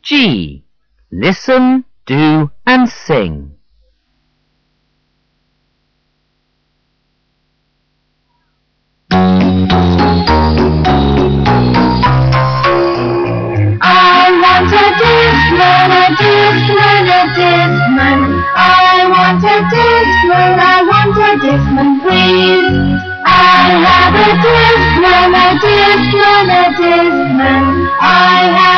G. Listen, do and sing. I want a discman, a discman, a discman. I want a discman, I want a discman, please. I have a discman, a discman, a discman. I have